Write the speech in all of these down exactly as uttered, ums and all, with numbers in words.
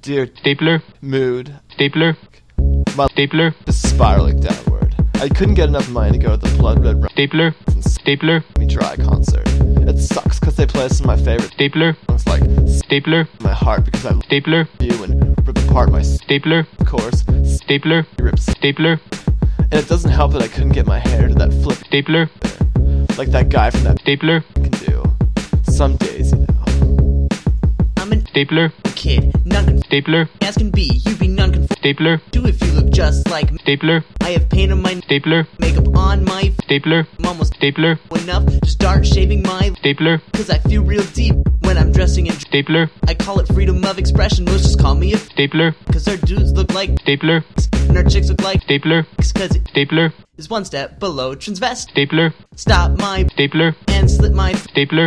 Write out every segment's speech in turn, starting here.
Dear stapler, mood, stapler, my stapler, is spiraling downward. I couldn't get enough money to go to the Blood Red stapler, stapler, Me Dry concert. It sucks because they play some of my favorite stapler, songs like stapler, My Heart because I stapler, you and rip apart my stapler, course, stapler, rips. stapler, And it doesn't help that I couldn't get my hair to that flip stapler, like that guy from that stapler, can do. Some days, you know. I'm a stapler, kid, non stapler, as can be. You be non-conform. stapler, Do if you look just like me. stapler, I have paint on my stapler, makeup on my. stapler, I'm almost stapler, enough to start shaving my. stapler, Cause I feel real deep when I'm dressing in. stapler, I call it freedom of expression. Most just call me a. stapler, Cause our dudes look like stapler, and our chicks look like. stapler, Cause it stapler, is one step below transvest. stapler, Stop my stapler, and slip my. stapler,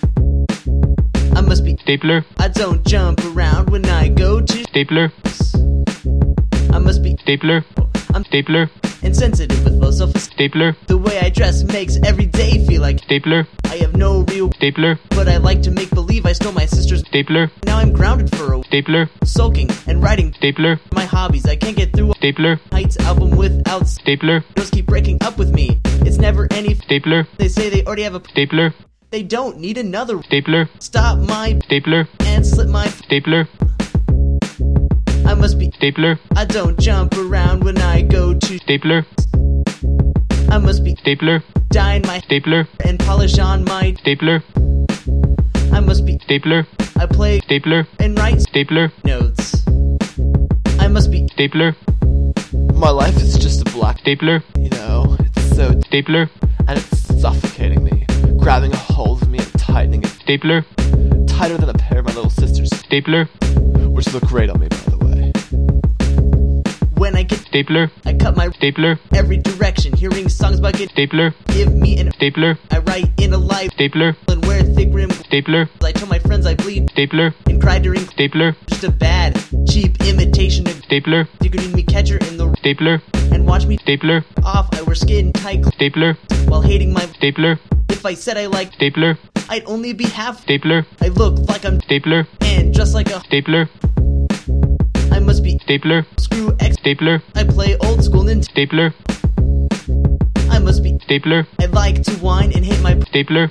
I must be. stapler, I don't jump around when I go to. stapler, I must be. stapler, I'm stapler, insensitive with low self-esteem. stapler, The way I dress makes every day feel like stapler, I have no real. stapler, But I like to make believe I stole my sister's. stapler, Now I'm grounded for a stapler, sulking and writing stapler, my hobbies. I can't get through a stapler, Heights album without. stapler, Girls keep breaking up with me. It's never any. stapler, They say they already have a. stapler, They don't need another. stapler, Stop my stapler, and slip my. stapler, I must be. stapler, I don't jump around when I go to. stapler, I must be. stapler, Dye my stapler, and polish on my. stapler, I must be. stapler, I play stapler, and write stapler, notes. I must be. stapler, my life is just a black, stapler, you know. It's so stapler, and it's suffocating me, grabbing a hold of me and tightening it stapler, tighter than a pair of my little sisters, stapler, which look great on me, by the way. When I get. stapler, I cut my stapler, every direction. Hearing songs about get. stapler, Give me an. stapler, I write in a life stapler, and wear thick rim. stapler, I tell my friends I bleed stapler, and cry during. stapler, Just a bad, cheap imitation of. stapler, You could need me catcher in the. stapler, And watch me stapler, off. I wear skin tight stapler, while hating my. stapler, If I said I liked, stapler, I'd only be half. stapler, I look like I'm. stapler, And just like a. stapler, I must be. stapler, Screw X. stapler, I play old school Nintendo. stapler, I must be. stapler, I like to whine and hit my. stapler,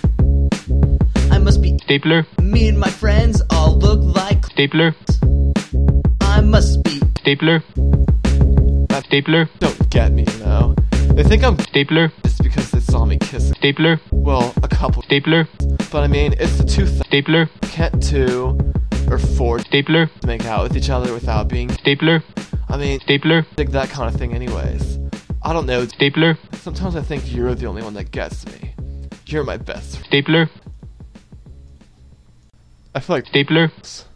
I must be. stapler, Me and my friends all look like. stapler, I must be. stapler, stapler, Don't get me, you know. They think I'm stapler, just because they saw me kissing. stapler, Well, a couple, stapler, but I mean, it's the two th- stapler, can't two or four stapler, make out with each other without being. stapler, I mean, stapler, dig that kind of thing, anyways. I don't know. stapler, Sometimes I think you're the only one that gets me. You're my best. stapler, I feel like stapler,